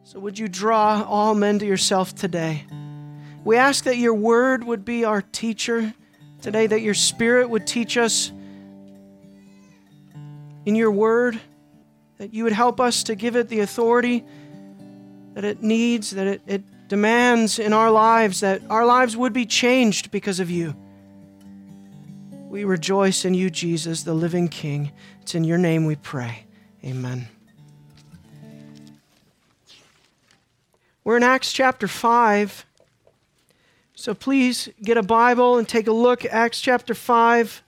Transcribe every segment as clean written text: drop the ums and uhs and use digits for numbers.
So would you draw all men to yourself today? We ask that your word would be our teacher today, that your Spirit would teach us in your word, that you would help us to give it the authority that it needs, that it demands in our lives, that our lives would be changed because of you. We rejoice in you, Jesus, the living King. It's in your name we pray. Amen. We're in Acts chapter 5. So please get a Bible and take a look at Acts chapter 5.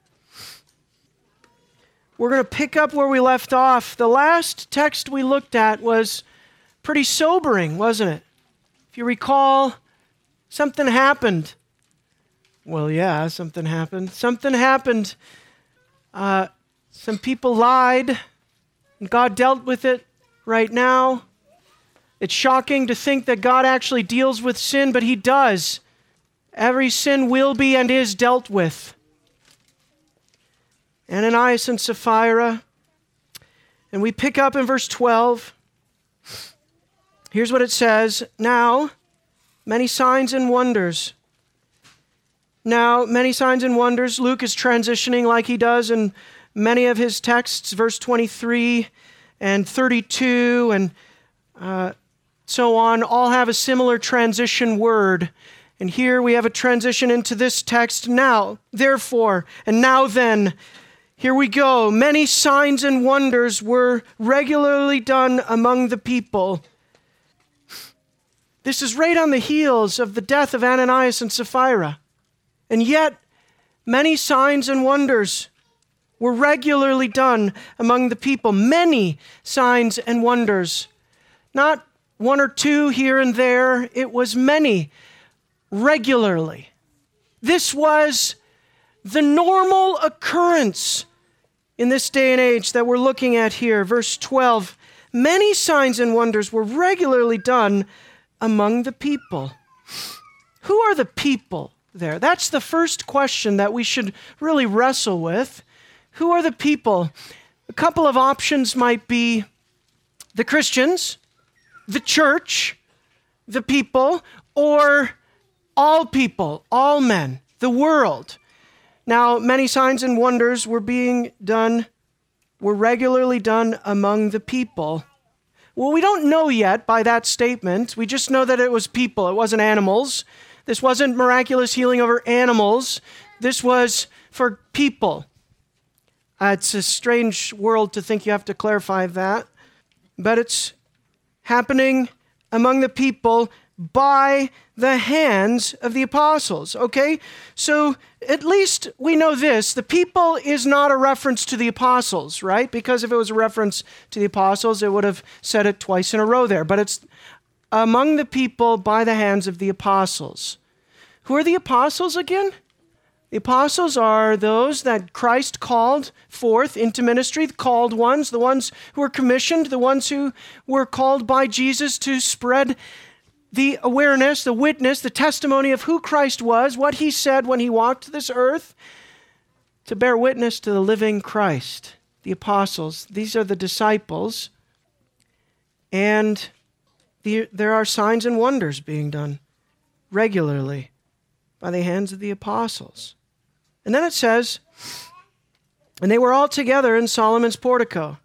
We're going to pick up where we left off. The last text we looked at was pretty sobering, wasn't it? If you recall, something happened. Well, yeah, something happened. Something happened. Some people lied, and God dealt with it right now. It's shocking to think that God actually deals with sin, but He does. Every sin will be and is dealt with. Ananias and Sapphira. And we pick up in verse 12. Here's what it says. Now, many signs and wonders. Luke is transitioning like he does in many of his texts, verse 23 and 32 and so on, all have a similar transition word. And here we have a transition into this text. Now, therefore, and now then, here we go. Many signs and wonders were regularly done among the people. This is right on the heels of the death of Ananias and Sapphira. And yet, many signs and wonders were regularly done among the people. Many signs and wonders. Not one or two here and there. It was many, regularly. This was the normal occurrence in this day and age that we're looking at here. Verse 12, many signs and wonders were regularly done among the people. Who are the people there? That's the first question that we should really wrestle with. Who are the people? A couple of options might be the Christians, the church, the people, or all people, all men, the world. Now, many signs and wonders were regularly done among the people. Well, we don't know yet by that statement. We just know that it was people. It wasn't animals. This wasn't miraculous healing over animals. This was for people. It's a strange world to think you have to clarify that. But it's happening among the people by the hands of the apostles, okay? So at least we know this. The people is not a reference to the apostles, right? Because if it was a reference to the apostles, it would have said it twice in a row there. But it's among the people by the hands of the apostles. Who are the apostles again? The apostles are those that Christ called forth into ministry, the called ones, the ones who were commissioned, the ones who were called by Jesus to spread the awareness, the witness, the testimony of who Christ was, what he said when he walked this earth, to bear witness to the living Christ. The apostles, these are the disciples, and there are signs and wonders being done regularly by the hands of the apostles. And then it says, and they were all together in Solomon's portico.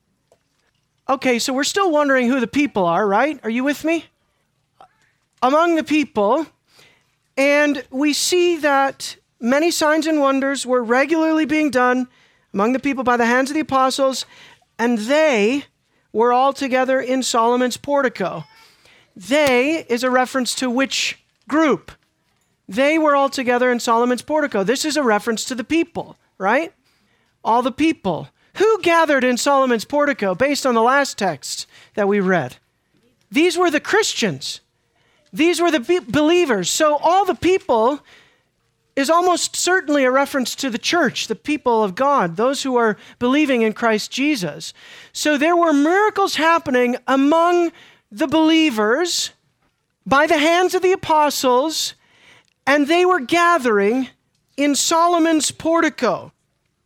Okay, so we're still wondering who the people are, right? Are you with me? Among the people, and we see that many signs and wonders were regularly being done among the people by the hands of the apostles, and they were all together in Solomon's portico. They is a reference to which group? They were all together in Solomon's portico. This is a reference to the people, right? All the people. Who gathered in Solomon's portico based on the last text that we read? These were the Christians. These were the believers. So all the people is almost certainly a reference to the church, the people of God, those who are believing in Christ Jesus. So there were miracles happening among the believers by the hands of the apostles, and they were gathering in Solomon's portico.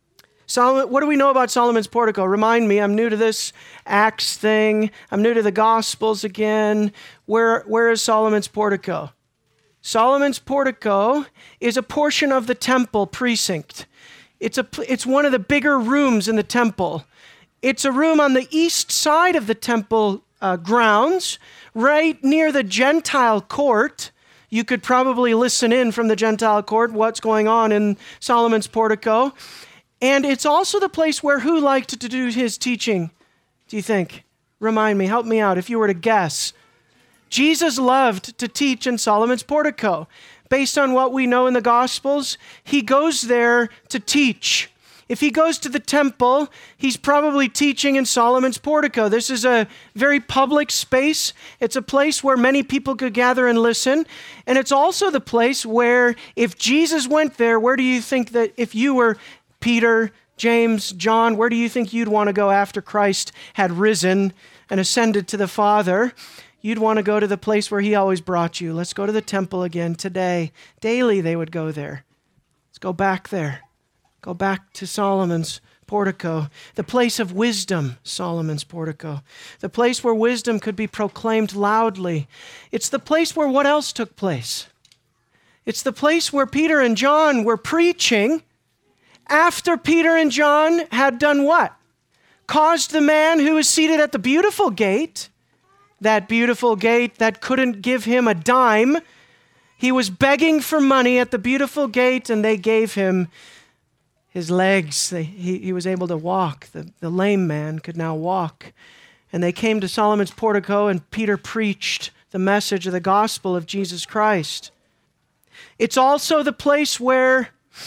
What do we know about Solomon's portico? Remind me, I'm new to this Acts thing. I'm new to the Gospels again. Where is Solomon's portico? Solomon's portico is a portion of the temple precinct. It's one of the bigger rooms in the temple. It's a room on the east side of the temple grounds, right near the Gentile court. You could probably listen in from the Gentile court what's going on in Solomon's portico. And it's also the place where who liked to do his teaching, do you think? Remind me, help me out if you were to guess. Jesus loved to teach in Solomon's portico. Based on what we know in the Gospels, he goes there to teach. If he goes to the temple, he's probably teaching in Solomon's portico. This is a very public space. It's a place where many people could gather and listen. And it's also the place where if Jesus went there, where do you think that if you were Peter, James, John, where do you think you'd want to go after Christ had risen and ascended to the Father? You'd want to go to the place where he always brought you. Let's go to the temple again today. Daily they would go there. Let's go back there. Go back to Solomon's portico. The place of wisdom, Solomon's portico. The place where wisdom could be proclaimed loudly. It's the place where what else took place? It's the place where Peter and John were preaching after Peter and John had done what? Caused the man who was seated at the beautiful gate, that beautiful gate that couldn't give him a dime. He was begging for money at the beautiful gate, and they gave him his legs. He was able to walk. The lame man could now walk. And they came to Solomon's portico, and Peter preached the message of the gospel of Jesus Christ. It's also the place where,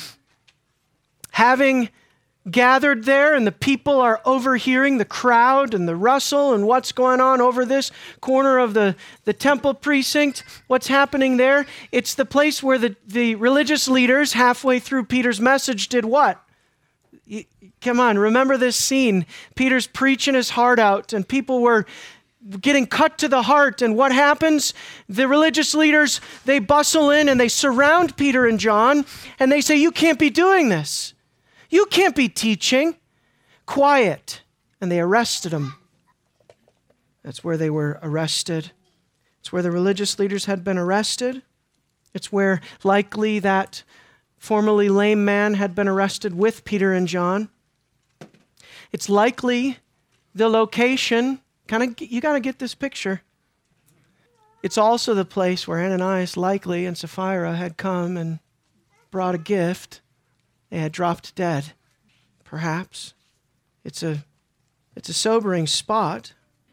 having gathered there and the people are overhearing the crowd and the rustle and what's going on over this corner of the temple precinct, what's happening there, it's the place where the religious leaders halfway through Peter's message did what? Come on, remember this scene. Peter's preaching his heart out and people were getting cut to the heart. And what happens? The religious leaders, they bustle in and they surround Peter and John and they say, "You can't be doing this. You can't be teaching." Quiet. And they arrested him. That's where they were arrested. It's where the religious leaders had been arrested. It's where likely that formerly lame man had been arrested with Peter and John. It's likely the location, you got to get this picture. It's also the place where Ananias likely and Sapphira had come and brought a gift. They had dropped dead, perhaps. It's a sobering spot.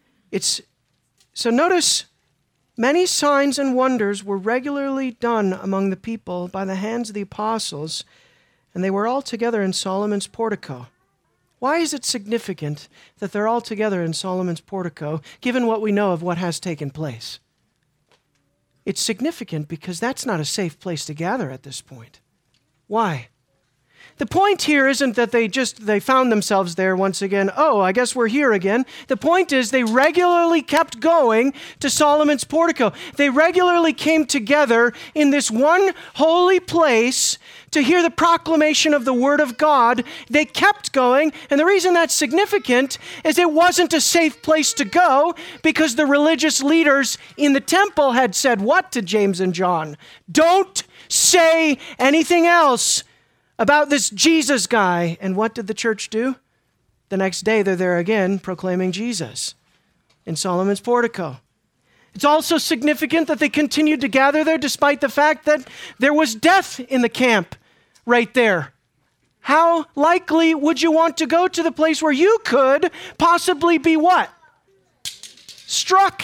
So notice, many signs and wonders were regularly done among the people by the hands of the apostles, and they were all together in Solomon's portico. Why is it significant that they're all together in Solomon's portico, given what we know of what has taken place? It's significant because that's not a safe place to gather at this point. Why? The point here isn't that they found themselves there once again. Oh, I guess we're here again. The point is they regularly kept going to Solomon's portico. They regularly came together in this one holy place to hear the proclamation of the Word of God. They kept going, and the reason that's significant is it wasn't a safe place to go because the religious leaders in the temple had said what to James and John? Don't say anything else about this Jesus guy. And what did the church do? The next day, they're there again proclaiming Jesus in Solomon's portico. It's also significant that they continued to gather there despite the fact that there was death in the camp right there. How likely would you want to go to the place where you could possibly be what? Struck.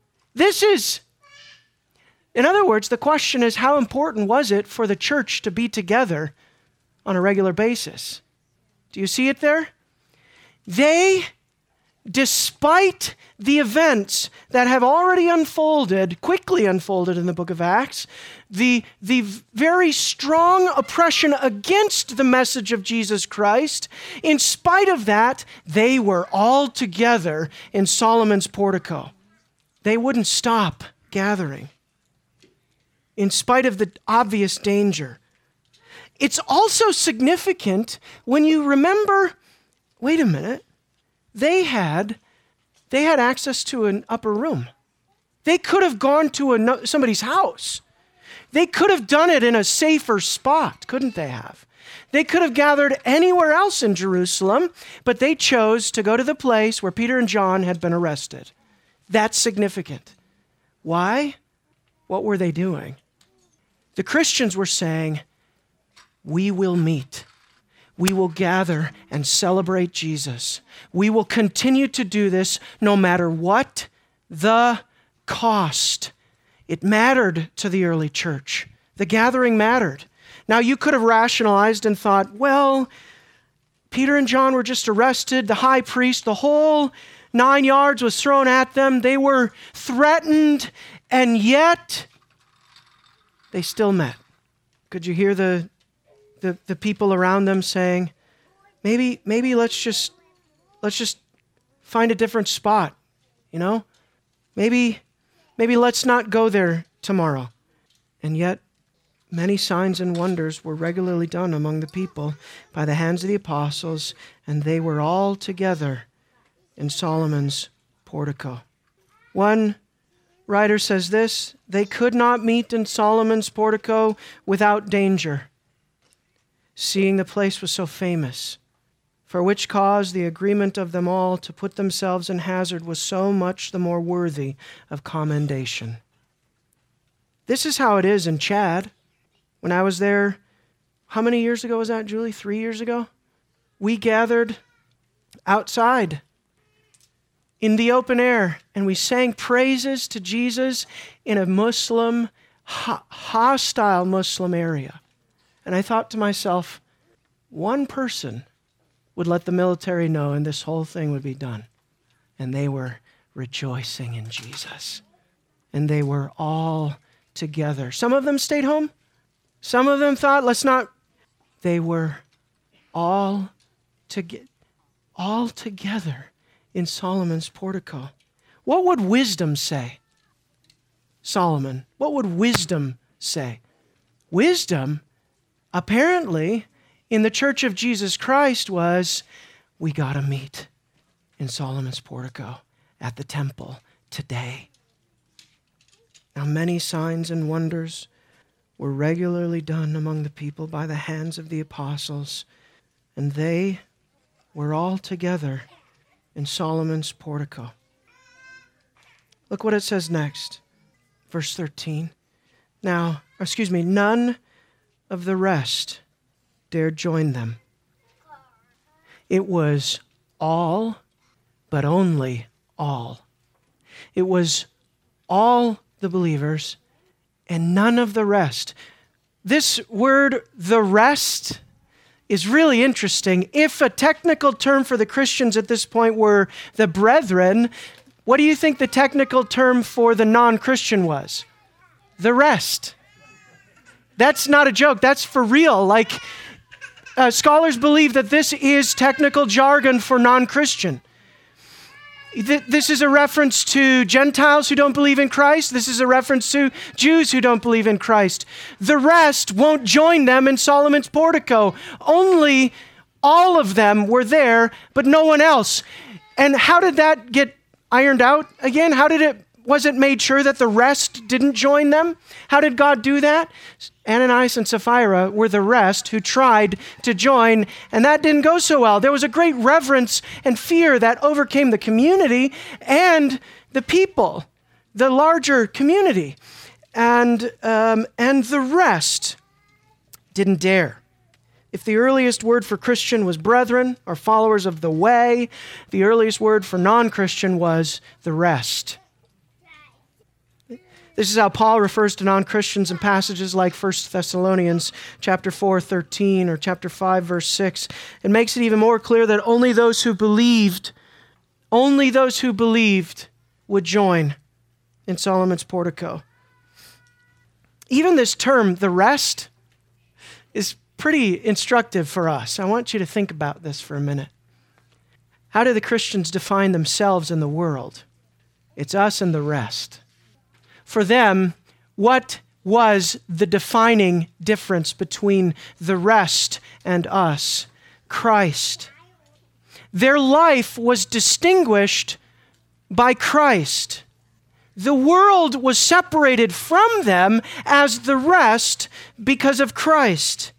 In other words, the question is, how important was it for the church to be together on a regular basis? Do you see it there? They, despite the events that have already quickly unfolded in the book of Acts, the very strong oppression against the message of Jesus Christ, in spite of that, they were all together in Solomon's portico. They wouldn't stop gathering, in spite of the obvious danger. It's also significant when you remember, wait a minute, they had access to an upper room. They could have gone to somebody's house. They could have done it in a safer spot, couldn't they have? They could have gathered anywhere else in Jerusalem, but they chose to go to the place where Peter and John had been arrested. That's significant. Why? What were they doing? The Christians were saying, we will meet. We will gather and celebrate Jesus. We will continue to do this no matter what the cost. It mattered to the early church. The gathering mattered. Now, you could have rationalized and thought, well, Peter and John were just arrested. The high priest, the whole 9 yards was thrown at them. They were threatened, and yet they still met. Could you hear the people around them saying, maybe let's just find a different spot, you know? Maybe let's not go there tomorrow. And yet, many signs and wonders were regularly done among the people by the hands of the apostles, and they were all together in Solomon's portico. One writer says this, they could not meet in Solomon's portico without danger, seeing the place was so famous, for which cause the agreement of them all to put themselves in hazard was so much the more worthy of commendation. This is how it is in Chad. When I was there, how many years ago was that, Julie? 3 years ago? We gathered outside in the open air, and we sang praises to Jesus in a Muslim, hostile Muslim area. And I thought to myself, one person would let the military know and this whole thing would be done. And they were rejoicing in Jesus. And they were all together. Some of them stayed home. Some of them thought, let's not. They were all together in Solomon's portico. What would wisdom say? Solomon, what would wisdom say? Wisdom, apparently, in the Church of Jesus Christ was, we got to meet in Solomon's portico at the temple today. Now, many signs and wonders were regularly done among the people by the hands of the apostles, and they were all together in Solomon's portico. Look what it says next, verse 13. None of the rest dared join them. It was all, but only all. It was all the believers and none of the rest. This word, the rest, is really interesting. If a technical term for the Christians at this point were the brethren, what do you think the technical term for the non-Christian was? The rest. That's not a joke. That's for real. Scholars believe that this is technical jargon for non-Christian. This is a reference to Gentiles who don't believe in Christ. This is a reference to Jews who don't believe in Christ. The rest won't join them in Solomon's portico. Only all of them were there, but no one else. And how did that get ironed out again? Was it made sure that the rest didn't join them? How did God do that? Ananias and Sapphira were the rest who tried to join, and that didn't go so well. There was a great reverence and fear that overcame the community and the people, the larger community. And the rest didn't dare. If the earliest word for Christian was brethren or followers of the way, the earliest word for non-Christian was the rest. This is how Paul refers to non-Christians in passages like 1 Thessalonians chapter 4:13 or chapter 5 verse 6. It makes it even more clear that only those who believed would join in Solomon's portico. Even this term, the rest, is pretty instructive for us. I want you to think about this for a minute. How do the Christians define themselves in the world? It's us and the rest. For them, what was the defining difference between the rest and us? Christ. Their life was distinguished by Christ. The world was separated from them as the rest because of Christ.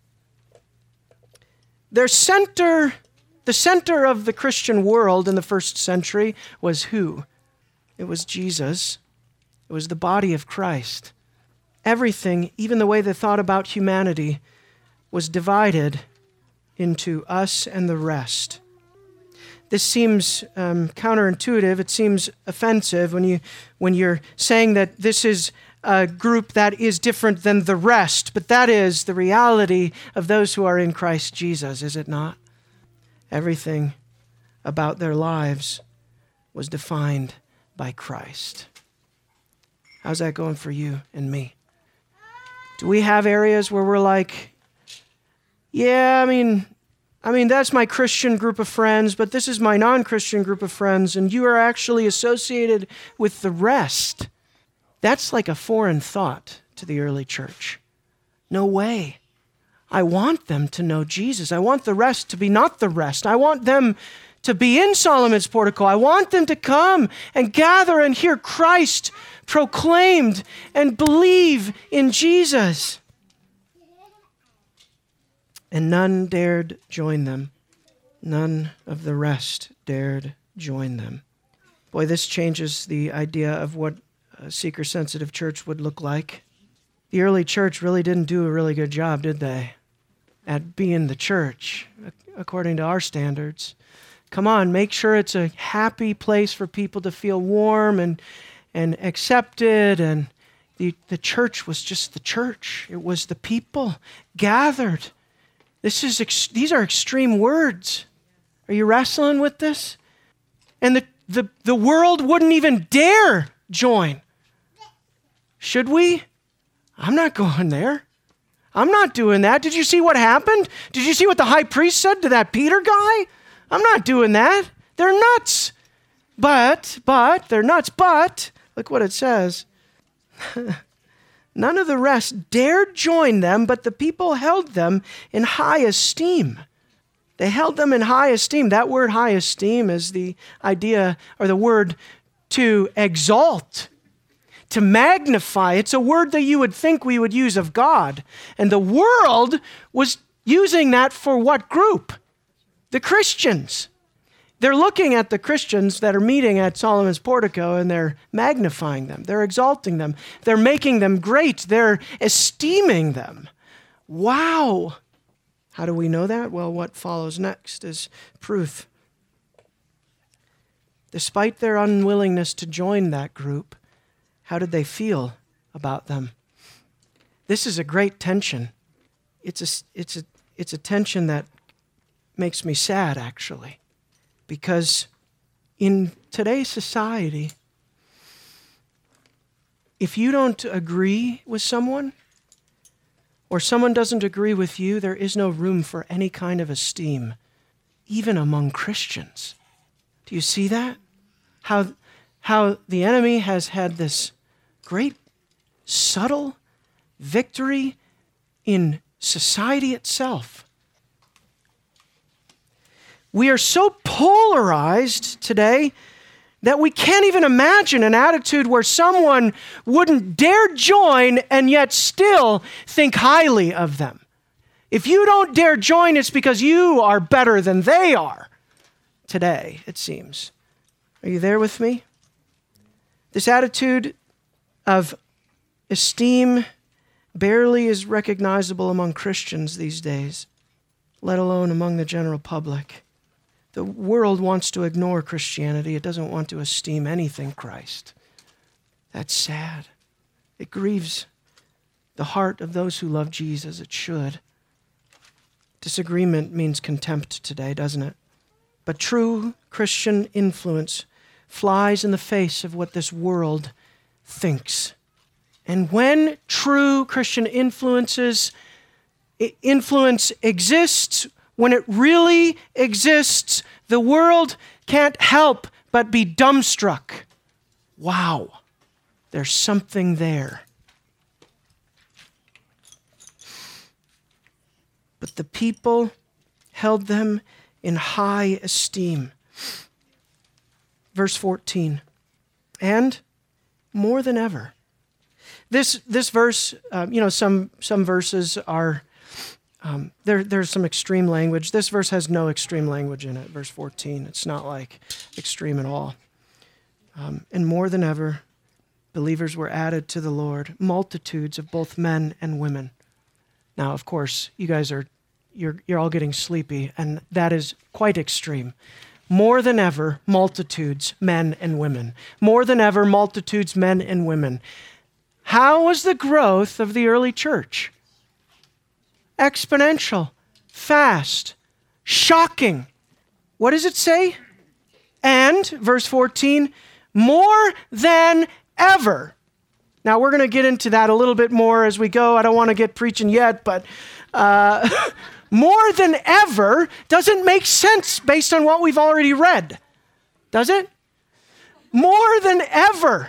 The center of the Christian world in the first century was who? It was Jesus. It was the body of Christ. Everything, even the way they thought about humanity, was divided into us and the rest. This seems counterintuitive. It seems offensive when you're saying that this is a group that is different than the rest. But that is the reality of those who are in Christ Jesus, is it not? Everything about their lives was defined by Christ. How's that going for you and me? Do we have areas where we're like, yeah, I mean, that's my Christian group of friends, but this is my non-Christian group of friends, and you are actually associated with the rest. That's like a foreign thought to the early church. No way. I want them to know Jesus. I want the rest to be not the rest. I want them to be in Solomon's portico. I want them to come and gather and hear Christ proclaimed and believe in Jesus. And none dared join them. None of the rest dared join them. Boy, this changes the idea of what a seeker-sensitive church would look like. The early church really didn't do a really good job, did they, at being the church, according to our standards. Come on, make sure it's a happy place for people to feel warm and accepted. And the church was just the church. It was the people gathered. These are extreme words. Are you wrestling with this? And the world wouldn't even dare join. Should we? I'm not going there. I'm not doing that. Did you see what happened? Did you see what the high priest said to that Peter guy? I'm not doing that. They're nuts. But, they're nuts. But, look what it says. None of the rest dared join them, but the people held them in high esteem. They held them in high esteem. That word high esteem is the idea, or the word to exalt, to magnify. It's a word that you would think we would use of God. And the world was using that for what group? The Christians. They're looking at the Christians that are meeting at Solomon's portico and they're magnifying them. They're exalting them. They're making them great. They're esteeming them. Wow. How do we know that? Well, what follows next is proof. Despite their unwillingness to join that group, how did they feel about them? This is a great tension. It's a tension that makes me sad, actually. Because in today's society, if you don't agree with someone, or someone doesn't agree with you, there is no room for any kind of esteem, even among Christians. Do you see that? How the enemy has had this great, subtle victory in society itself. We are so polarized today that we can't even imagine an attitude where someone wouldn't dare join and yet still think highly of them. If you don't dare join, it's because you are better than they are today, it seems. Are you there with me? This attitude of esteem barely is recognizable among Christians these days, let alone among the general public. The world wants to ignore Christianity. It doesn't want to esteem anything Christ. That's sad. It grieves the heart of those who love Jesus. It should. Disagreement means contempt today, doesn't it? But true Christian influence flies in the face of what this world thinks. And when true Christian influence exists, when it really exists, the world can't help but be dumbstruck. Wow, there's something there. but the people held them in high esteem. Verse 14, and more than ever. This verse, some verses are, there's some extreme language. This verse has no extreme language in it, verse 14. It's not like extreme at all. And more than ever, believers were added to the Lord, multitudes of both men and women. Now, of course, you guys you're all getting sleepy, and that is quite extreme. More than ever, multitudes, men and women. More than ever, multitudes, men and women. How was the growth of the early church? Exponential, fast, shocking. What does it say? And, verse 14, more than ever. Now, we're going to get into that a little bit more as we go. I don't want to get preaching yet, but more than ever doesn't make sense based on what we've already read. Does it? More than ever.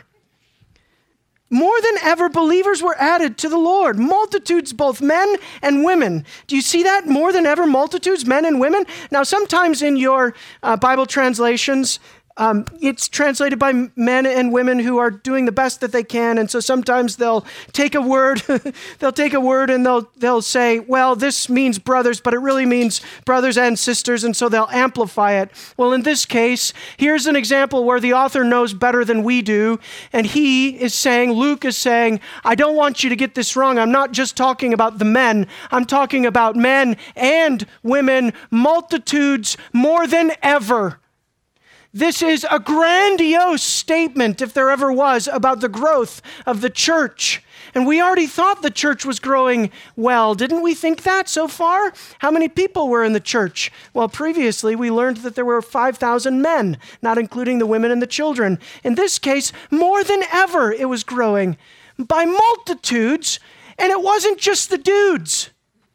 More than ever, believers were added to the Lord. Multitudes, both men and women. Do you see that? More than ever, multitudes, men and women. Now, sometimes in your Bible translations, it's translated by men and women who are doing the best that they can. And so sometimes they'll take a word, and they'll say, well, this means brothers, but it really means brothers and sisters. And so they'll amplify it. Well, in this case, here's an example where the author knows better than we do. And Luke is saying, I don't want you to get this wrong. I'm not just talking about the men. I'm talking about men and women, multitudes, more than ever. This is a grandiose statement, if there ever was, about the growth of the church. And we already thought the church was growing well. Didn't we think that so far? How many people were in the church? Well, previously we learned that there were 5,000 men, not including the women and the children. In this case, more than ever it was growing by multitudes, and it wasn't just the dudes.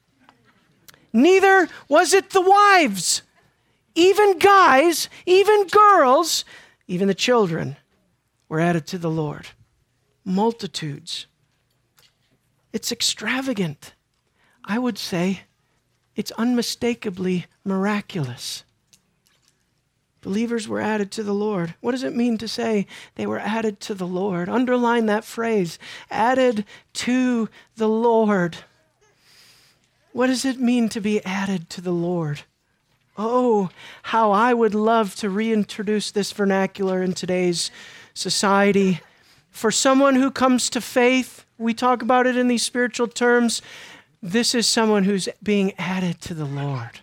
Neither was it the wives. Even guys, even girls, even the children were added to the Lord. Multitudes. It's extravagant. I would say it's unmistakably miraculous. Believers were added to the Lord. What does it mean to say they were added to the Lord? Underline that phrase, added to the Lord. What does it mean to be added to the Lord? Oh, how I would love to reintroduce this vernacular in today's society. For someone who comes to faith, we talk about it in these spiritual terms, this is someone who's being added to the Lord.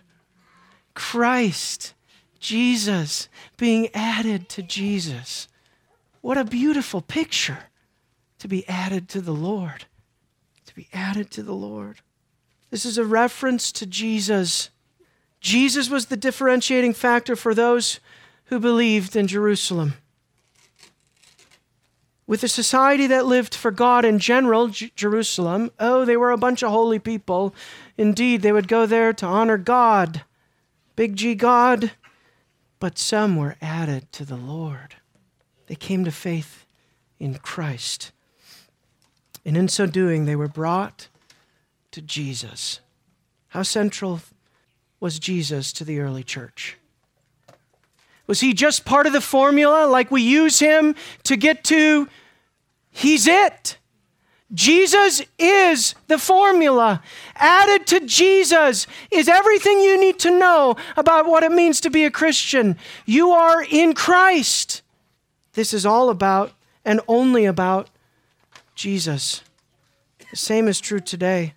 Christ, Jesus, being added to Jesus. What a beautiful picture to be added to the Lord. To be added to the Lord. This is a reference to Jesus. Jesus was the differentiating factor for those who believed in Jerusalem. With a society that lived for God in general, Jerusalem, they were a bunch of holy people. Indeed, they would go there to honor God, big G God, but some were added to the Lord. They came to faith in Christ. And in so doing, they were brought to Jesus. How central was Jesus to the early church? Was he just part of the formula, like we use him to get to? He's it. Jesus is the formula. Added to Jesus is everything you need to know about what it means to be a Christian. You are in Christ. This is all about and only about Jesus. The same is true today.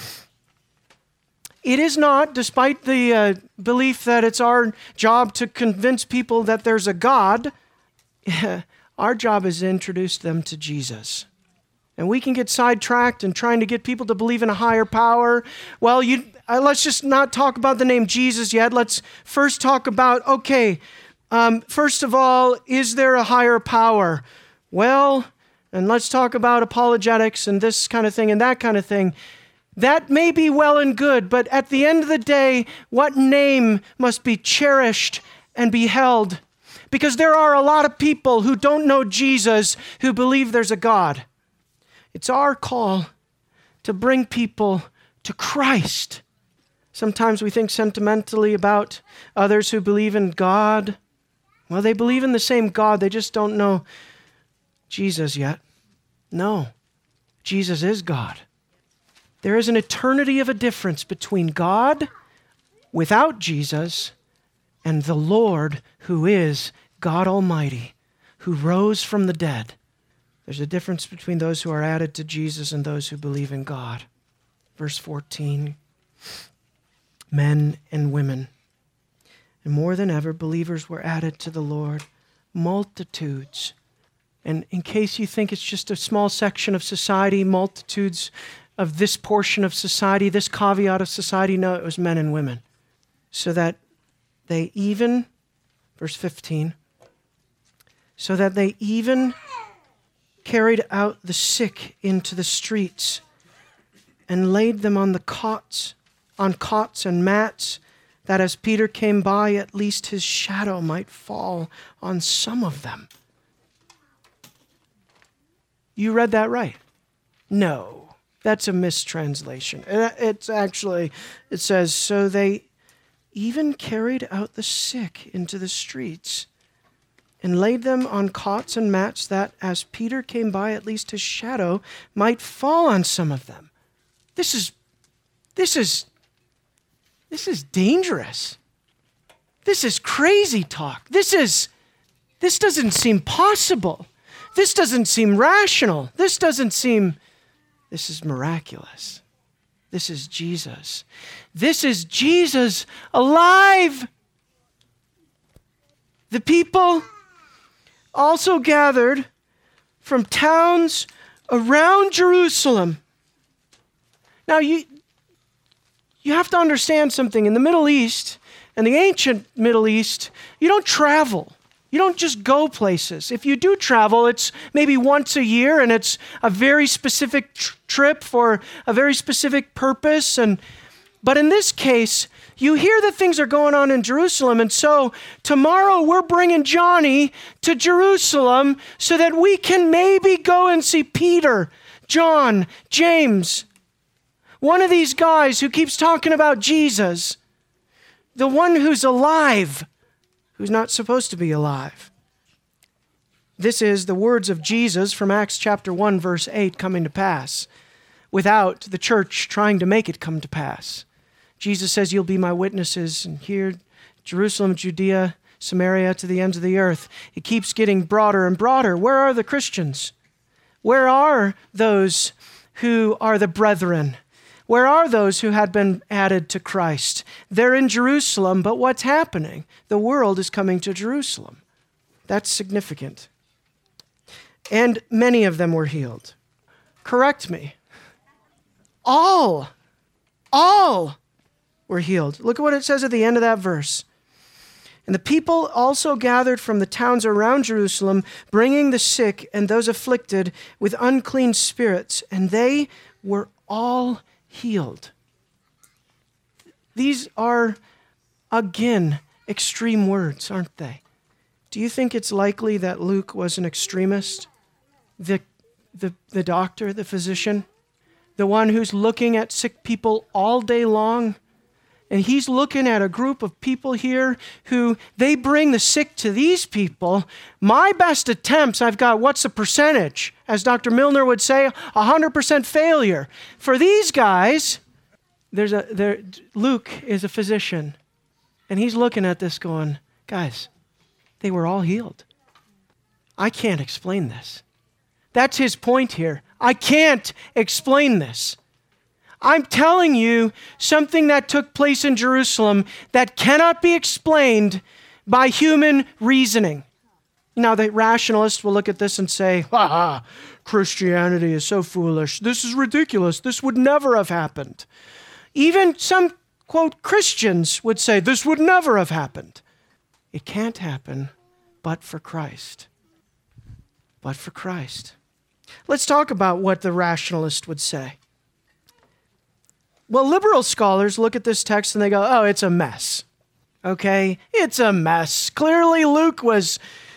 It is not, despite the belief that it's our job to convince people that there's a God, our job is to introduce them to Jesus. And we can get sidetracked in trying to get people to believe in a higher power. Well, let's just not talk about the name Jesus yet. Let's first talk about, first of all, is there a higher power? Well, and let's talk about apologetics and this kind of thing and that kind of thing. That may be well and good, but at the end of the day, what name must be cherished and be held? Because there are a lot of people who don't know Jesus who believe there's a God. It's our call to bring people to Christ Sometimes we think sentimentally about others who believe in God. Well, they believe in the same God, they just don't know Jesus yet. No, Jesus is God. There is an eternity of a difference between God without Jesus and the Lord who is God Almighty, who rose from the dead. There's a difference between those who are added to Jesus and those who believe in God. Verse 14, men and women. And more than ever, believers were added to the Lord, multitudes. And in case you think it's just a small section of society, multitudes of this portion of society, this caveat of society, no, it was men and women. So that they even, verse 15, so that they even carried out the sick into the streets and laid them on cots and mats, that as Peter came by, at least his shadow might fall on some of them. You read that right? No, that's a mistranslation. It says, so they even carried out the sick into the streets and laid them on cots and mats, that as Peter came by, at least his shadow might fall on some of them. This is dangerous. This is crazy talk. This doesn't seem possible. This doesn't seem rational. This is miraculous. This is Jesus. This is Jesus alive. The people also gathered from towns around Jerusalem. Now, you have to understand something. In the Middle East, and the ancient Middle East, you don't travel. You don't just go places. If you do travel, it's maybe once a year, and it's a very specific trip for a very specific purpose. But in this case, you hear that things are going on in Jerusalem, and so tomorrow we're bringing Johnny to Jerusalem so that we can maybe go and see Peter, John, James, one of these guys who keeps talking about Jesus, the one who's alive, who's not supposed to be alive. This is the words of Jesus from Acts chapter 1, verse 8 coming to pass, without the church trying to make it come to pass. Jesus says, you'll be my witnesses in here, Jerusalem, Judea, Samaria, to the ends of the earth. It keeps getting broader and broader. Where are the Christians? Where are those who are the brethren? Where are those who had been added to Christ? They're in Jerusalem, but what's happening? The world is coming to Jerusalem. That's significant. And many of them were healed. Correct me. All were healed. Look at what it says at the end of that verse. And the people also gathered from the towns around Jerusalem, bringing the sick and those afflicted with unclean spirits, and they were all healed. These are, again, extreme words, aren't they? Do you think it's likely that Luke was an extremist? The doctor, the physician, the one who's looking at sick people all day long, and he's looking at a group of people here who they bring the sick to these people. My best attempts, I've got, what's the percentage? As Dr. Milner would say, 100% failure. For these guys, Luke is a physician, and he's looking at this going, guys, they were all healed. I can't explain this. That's his point here. I can't explain this. I'm telling you something that took place in Jerusalem that cannot be explained by human reasoning. Now, the rationalist will look at this and say, Christianity is so foolish. This is ridiculous. This would never have happened. Even some, quote, Christians would say, this would never have happened. It can't happen but for Christ. But for Christ. Let's talk about what the rationalist would say. Well, liberal scholars look at this text and they go, oh, it's a mess. Okay? It's a mess. Clearly, Luke was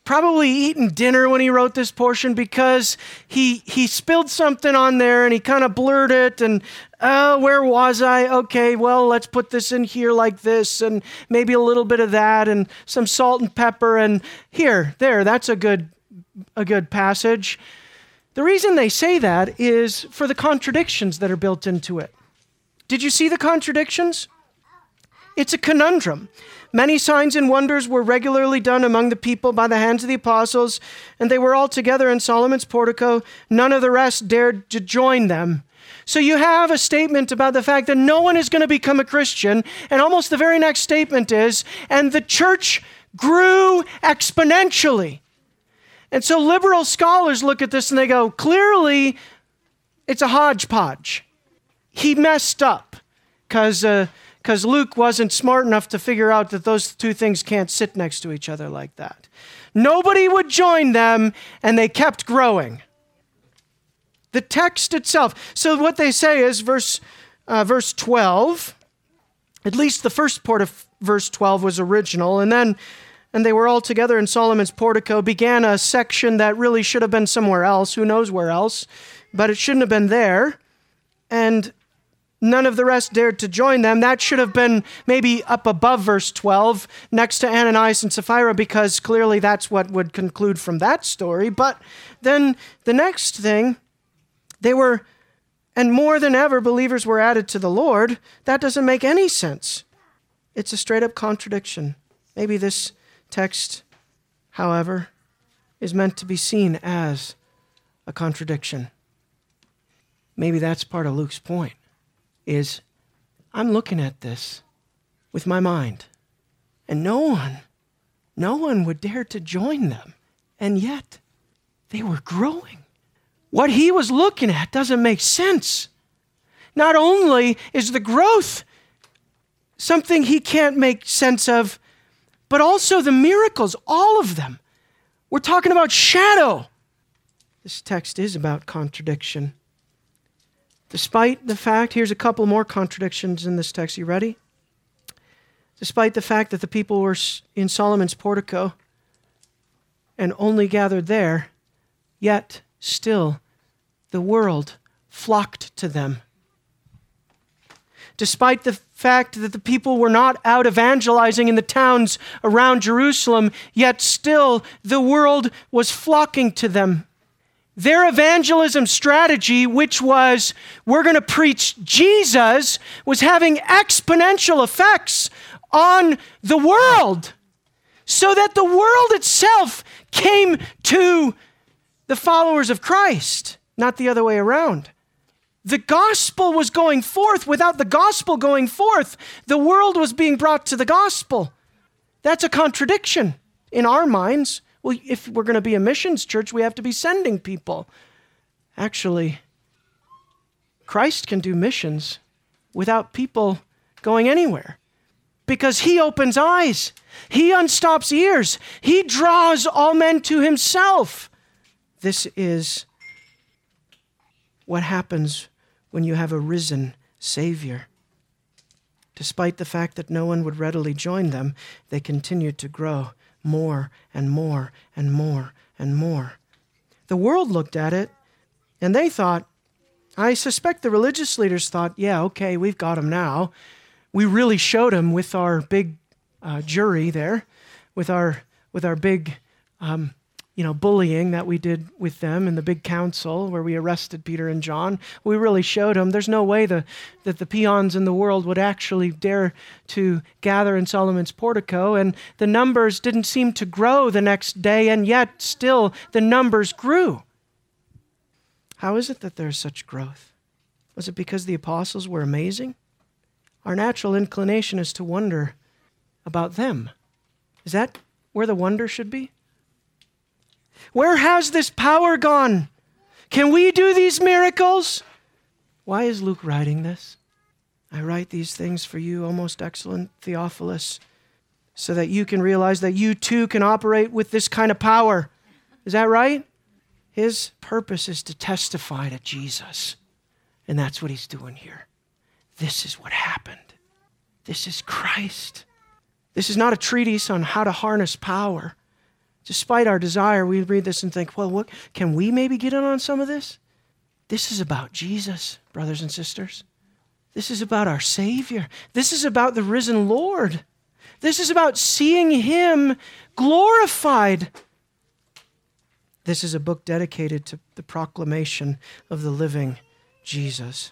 probably eating dinner when he wrote this portion, because he spilled something on there and he kind of blurred it and, where was I? Okay, well, let's put this in here like this and maybe a little bit of that and some salt and pepper and there, that's a good passage. The reason they say that is for the contradictions that are built into it. Did you see the contradictions? It's a conundrum. Many signs and wonders were regularly done among the people by the hands of the apostles, and they were all together in Solomon's portico. None of the rest dared to join them. So you have a statement about the fact that no one is going to become a Christian, and almost the very next statement is, and the church grew exponentially. And so liberal scholars look at this and they go, clearly it's a hodgepodge. He messed up because Luke wasn't smart enough to figure out that those two things can't sit next to each other like that. Nobody would join them, and they kept growing. The text itself. So what they say is verse 12, at least the first part of verse 12 was original, and they were all together in Solomon's portico, began a section that really should have been somewhere else, who knows where else, but it shouldn't have been there, and none of the rest dared to join them. That should have been maybe up above verse 12, next to Ananias and Sapphira, because clearly that's what would conclude from that story. But then the next thing, and more than ever, believers were added to the Lord. That doesn't make any sense. It's a straight up contradiction. Maybe this text, however, is meant to be seen as a contradiction. Maybe that's part of Luke's point, is I'm looking at this with my mind, and no one would dare to join them, and yet they were growing. What he was looking at doesn't make sense. Not only is the growth something he can't make sense of, but also the miracles, all of them. We're talking about shadow. This text is about contradiction. Despite the fact, here's a couple more contradictions in this text. You ready? Despite the fact that the people were in Solomon's portico and only gathered there, yet still the world flocked to them. Despite the fact that the people were not out evangelizing in the towns around Jerusalem, yet still the world was flocking to them. Their evangelism strategy, which was, we're going to preach Jesus, was having exponential effects on the world, so that the world itself came to the followers of Christ, not the other way around. The gospel was going forth. Without the gospel going forth, the world was being brought to the gospel. That's a contradiction in our minds. Well, if we're going to be a missions church, we have to be sending people. Actually, Christ can do missions without people going anywhere, because he opens eyes. He unstops ears. He draws all men to himself. This is what happens when you have a risen Savior. Despite the fact that no one would readily join them, they continued to grow more and more and more and more. The world looked at it and they thought, I suspect the religious leaders thought, yeah, okay, we've got him now. We really showed him with our big jury there, with our big bullying that we did with them in the big council where we arrested Peter and John. We really showed them there's no way that the peons in the world would actually dare to gather in Solomon's portico, and the numbers didn't seem to grow the next day, and yet still the numbers grew. How is it that there's such growth? Was it because the apostles were amazing? Our natural inclination is to wonder about them. Is that where the wonder should be? Where has this power gone? Can we do these miracles? Why is Luke writing this? I write these things for you, O most excellent Theophilus, so that you can realize that you too can operate with this kind of power. Is that right? His purpose is to testify to Jesus. And that's what he's doing here. This is what happened. This is Christ. This is not a treatise on how to harness power. Despite our desire, we read this and think, well, what can we maybe get in on some of this? This is about Jesus, brothers and sisters. This is about our Savior. This is about the risen Lord. This is about seeing Him glorified. This is a book dedicated to the proclamation of the living Jesus.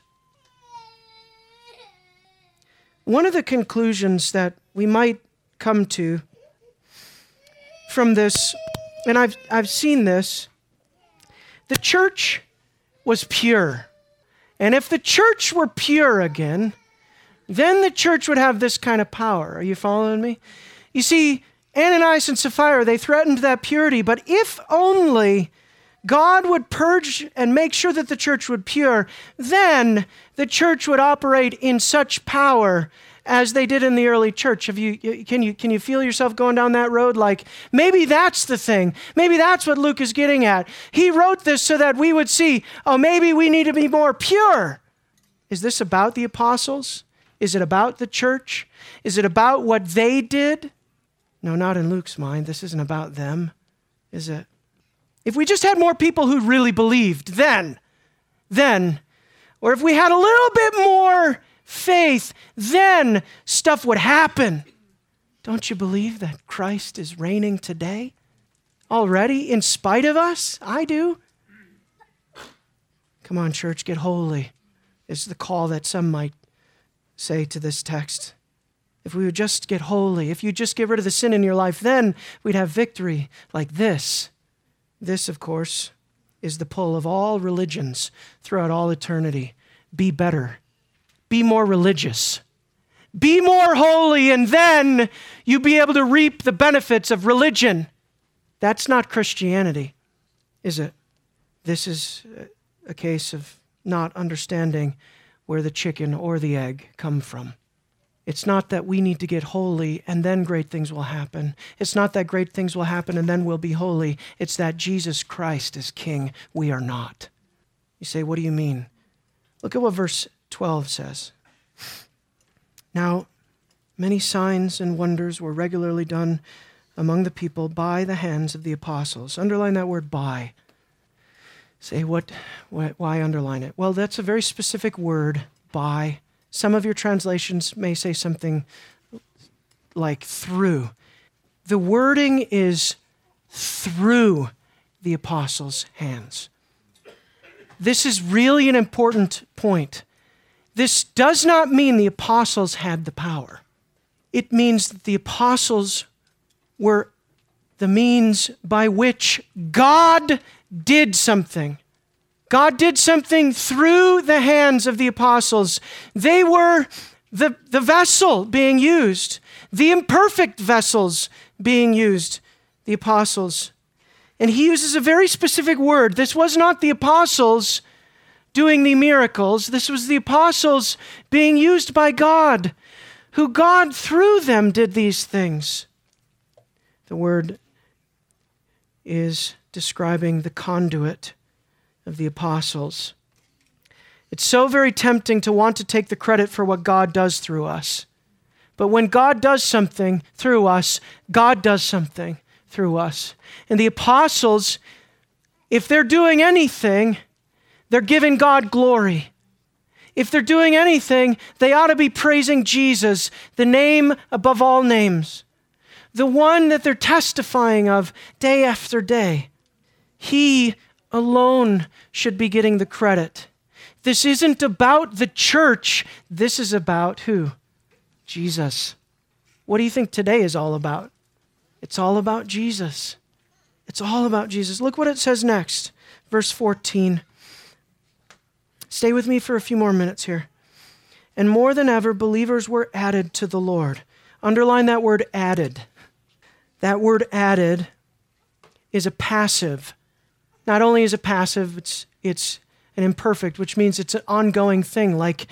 One of the conclusions that we might come to from this, and I've seen this, the church was pure. And if the church were pure again, then the church would have this kind of power. Are you following me? You see, Ananias and Sapphira, they threatened that purity, but if only God would purge and make sure that the church would pure, then the church would operate in such power as they did in the early church. Can you feel yourself going down that road? Like, maybe that's the thing. Maybe that's what Luke is getting at. He wrote this so that we would see, oh, maybe we need to be more pure. Is this about the apostles? Is it about the church? Is it about what they did? No, not in Luke's mind. This isn't about them, is it? If we just had more people who really believed, then, or if we had a little bit more faith, then stuff would happen. Don't you believe that Christ is reigning today? Already, in spite of us? I do. Come on, church, get holy, is the call that some might say to this text. If we would just get holy, if you just get rid of the sin in your life, then we'd have victory like this. This, of course, is the pull of all religions throughout all eternity. Be better. Be more religious. Be more holy, and then you'll be able to reap the benefits of religion. That's not Christianity, is it? This is a case of not understanding where the chicken or the egg come from. It's not that we need to get holy and then great things will happen. It's not that great things will happen and then we'll be holy. It's that Jesus Christ is King. We are not. You say, what do you mean? Look at what verse 12 says. Now, many signs and wonders were regularly done among the people by the hands of the apostles. Underline that word by. Say, why underline it? Well, that's a very specific word, by. Some of your translations may say something like through. The wording is through the apostles' hands. This is really an important point. This does not mean the apostles had the power. It means that the apostles were the means by which God did something. God did something through the hands of the apostles. They were the vessel being used, the imperfect vessels being used, the apostles. And he uses a very specific word. This was not the apostles doing the miracles. This was the apostles being used by God, who God through them did these things. The word is describing the conduit of the apostles. It's so very tempting to want to take the credit for what God does through us. But when God does something through us, God does something through us. And the apostles, if they're doing anything, they're giving God glory. If they're doing anything, they ought to be praising Jesus, the name above all names, the one that they're testifying of day after day. He alone should be getting the credit. This isn't about the church. This is about who? Jesus. What do you think today is all about? It's all about Jesus. It's all about Jesus. Look what it says next. Verse 14. Stay with me for a few more minutes here. And more than ever, believers were added to the Lord. Underline that word added. That word added is a passive. Not only is it passive, it's an imperfect, which means it's an ongoing thing. Like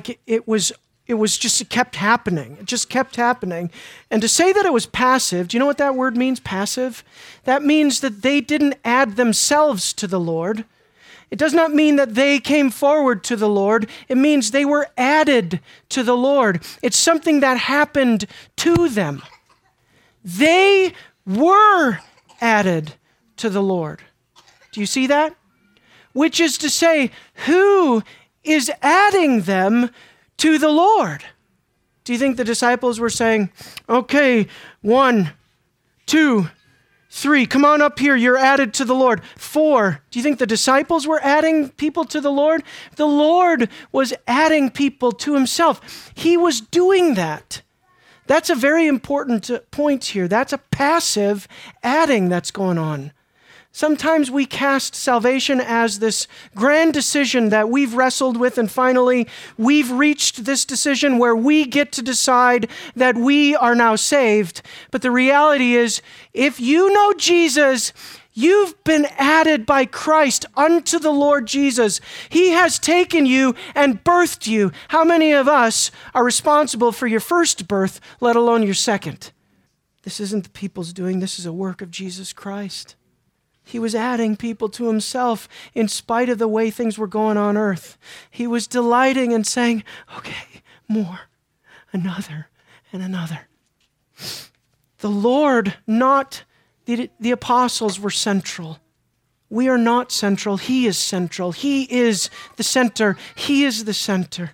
it kept happening. It just kept happening. And to say that it was passive, do you know what that word means, passive? That means that they didn't add themselves to the Lord. It does not mean that they came forward to the Lord. It means they were added to the Lord. It's something that happened to them. They were added to the Lord. Do you see that? Which is to say, who is adding them to the Lord? Do you think the disciples were saying, okay, 1, 2, 3, come on up here, you're added to the Lord. 4, do you think the disciples were adding people to the Lord? The Lord was adding people to himself. He was doing that. That's a very important point here. That's a passive adding that's going on. Sometimes we cast salvation as this grand decision that we've wrestled with, and finally we've reached this decision where we get to decide that we are now saved. But the reality is, if you know Jesus, you've been added by Christ unto the Lord Jesus. He has taken you and birthed you. How many of us are responsible for your first birth, let alone your second? This isn't the people's doing. This is a work of Jesus Christ. He was adding people to himself in spite of the way things were going on earth. He was delighting and saying, okay, more, another, and another. The Lord, not the apostles, were central. We are not central. He is central. He is the center. He is the center.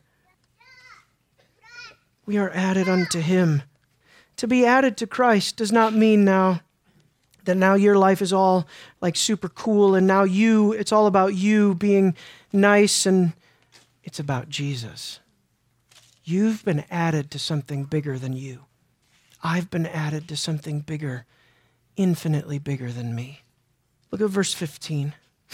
We are added unto him. To be added to Christ does not mean now your life is all like super cool and now it's all about you being nice, and it's about Jesus. You've been added to something bigger than you. I've been added to something bigger, infinitely bigger than me. Look at verse 15.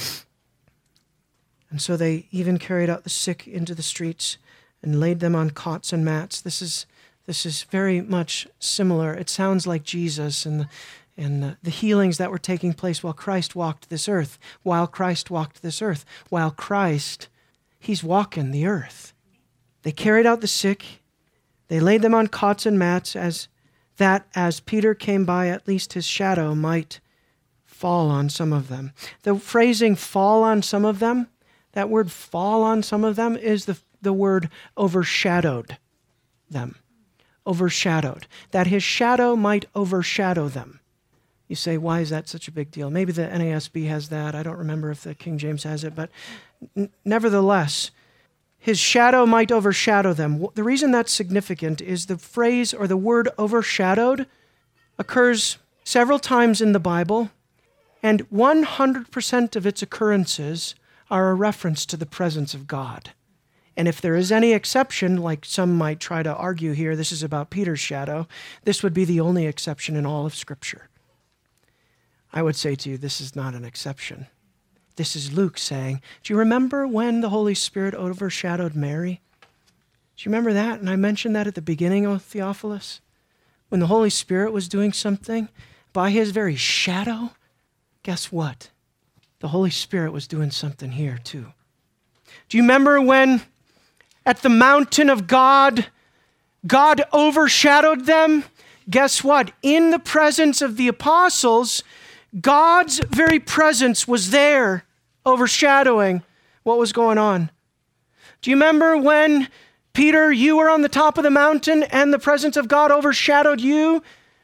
And so they even carried out the sick into the streets and laid them on cots and mats. This is very much similar. It sounds like Jesus and the healings that were taking place while Christ walked this earth. While Christ, he's walking the earth. They carried out the sick. They laid them on cots and mats as Peter came by, at least his shadow might fall on some of them. The phrasing fall on some of them, that word fall on some of them is the word overshadowed them. Overshadowed. That his shadow might overshadow them. You say, why is that such a big deal? Maybe the NASB has that. I don't remember if the King James has it, but nevertheless, his shadow might overshadow them. The reason that's significant is the phrase or the word overshadowed occurs several times in the Bible, and 100% of its occurrences are a reference to the presence of God. And if there is any exception, like some might try to argue here, this is about Peter's shadow, this would be the only exception in all of Scripture. I would say to you, this is not an exception. This is Luke saying, do you remember when the Holy Spirit overshadowed Mary? Do you remember that? And I mentioned that at the beginning of Theophilus. When the Holy Spirit was doing something by his very shadow, guess what? The Holy Spirit was doing something here too. Do you remember when at the mountain of God overshadowed them? Guess what? In the presence of the apostles, God's very presence was there, overshadowing what was going on. Do you remember when, Peter, you were on the top of the mountain and the presence of God overshadowed you?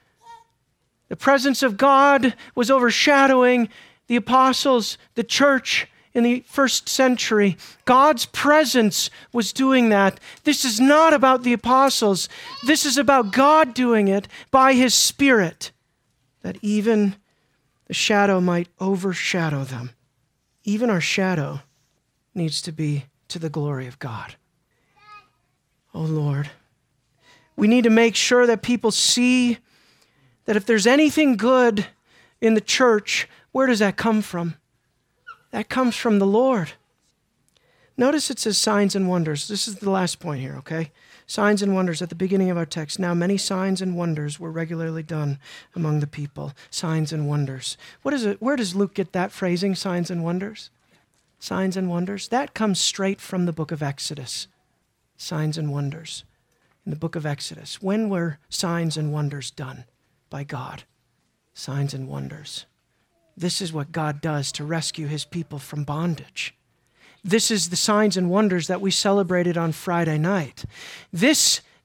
The presence of God was overshadowing the apostles, the church in the first century. God's presence was doing that. This is not about the apostles. This is about God doing it by his Spirit, that even the shadow might overshadow them. Even our shadow needs to be to the glory of God. Oh Lord, we need to make sure that people see that if there's anything good in the church, where does that come from? That comes from the Lord. Notice it says signs and wonders. This is the last point here, okay? Signs and wonders at the beginning of our text. Now many signs and wonders were regularly done among the people. Signs and wonders. What is it? Where does Luke get that phrasing, signs and wonders? Signs and wonders. That comes straight from the book of Exodus. Signs and wonders. In the book of Exodus. When were signs and wonders done by God? Signs and wonders. This is what God does to rescue his people from bondage. This is the signs and wonders that we celebrated on Friday night. This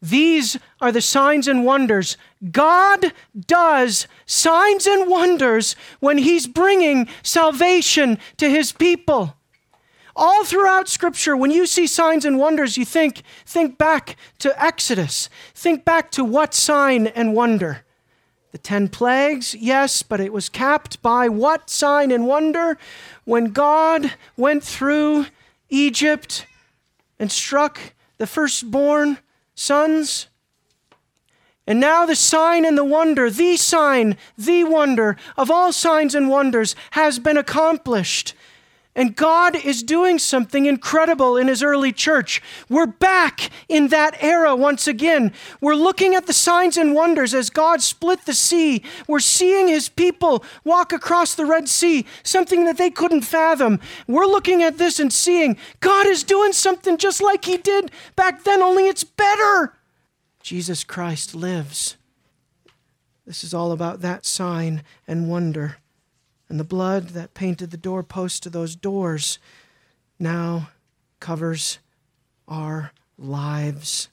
These are the signs and wonders. God does signs and wonders when He's bringing salvation to His people. All throughout Scripture, when you see signs and wonders, you think back to Exodus. Think back to what sign and wonder? The 10 plagues, yes, but it was capped by what sign and wonder? When God went through Egypt and struck the firstborn sons. And now the sign and the wonder, the sign, the wonder of all signs and wonders has been accomplished. And God is doing something incredible in His early church. We're back in that era once again. We're looking at the signs and wonders as God split the sea. We're seeing His people walk across the Red Sea, something that they couldn't fathom. We're looking at this and seeing God is doing something just like He did back then, only it's better. Jesus Christ lives. This is all about that sign and wonder. And the blood that painted the doorposts to those doors now covers our lives.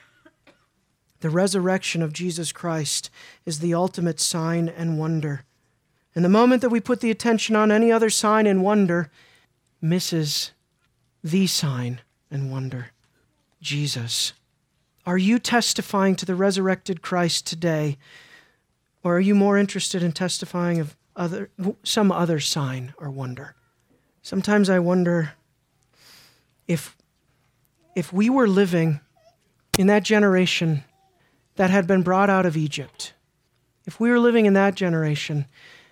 The resurrection of Jesus Christ is the ultimate sign and wonder. And the moment that we put the attention on any other sign and wonder, misses the sign and wonder, Jesus. Are you testifying to the resurrected Christ today? Or are you more interested in testifying of some other sign or wonder? Sometimes I wonder if we were living in that generation that had been brought out of Egypt, if we were living in that generation,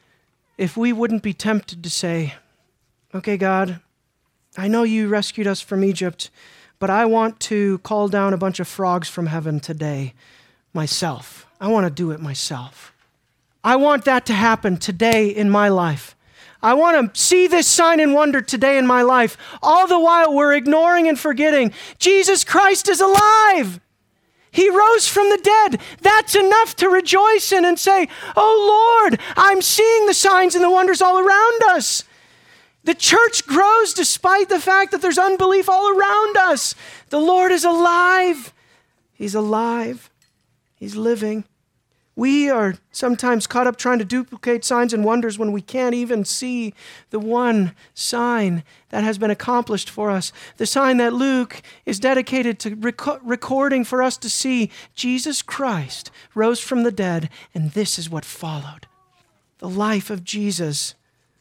if we wouldn't be tempted to say, okay, God, I know you rescued us from Egypt, but I want to call down a bunch of frogs from heaven today myself. I want to do it myself. I want that to happen today in my life. I want to see this sign and wonder today in my life. All the while we're ignoring and forgetting Jesus Christ is alive. He rose from the dead. That's enough to rejoice in and say, oh Lord, I'm seeing the signs and the wonders all around us. The church grows despite the fact that there's unbelief all around us. The Lord is alive. He's alive. He's living. We are sometimes caught up trying to duplicate signs and wonders when we can't even see the one sign that has been accomplished for us. The sign that Luke is dedicated to recording for us to see. Jesus Christ rose from the dead, and this is what followed. The life of Jesus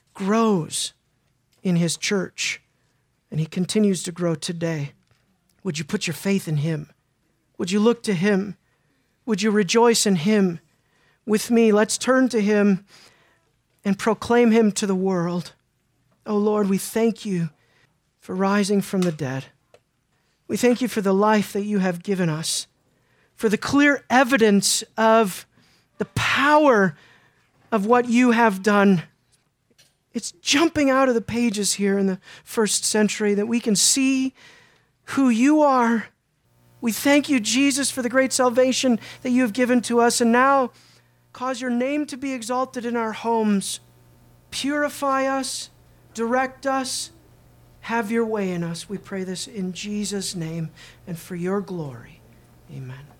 grows in His church, and He continues to grow today. Would you put your faith in Him? Would you look to Him? Would you rejoice in Him? With me, let's turn to Him and proclaim Him to the world. Oh Lord, we thank You for rising from the dead. We thank You for the life that You have given us, for the clear evidence of the power of what You have done. It's jumping out of the pages here in the first century that we can see who You are. We thank You, Jesus, for the great salvation that You have given to us. And now, cause Your name to be exalted in our homes. Purify us, direct us, have Your way in us. We pray this in Jesus' name and for Your glory. Amen.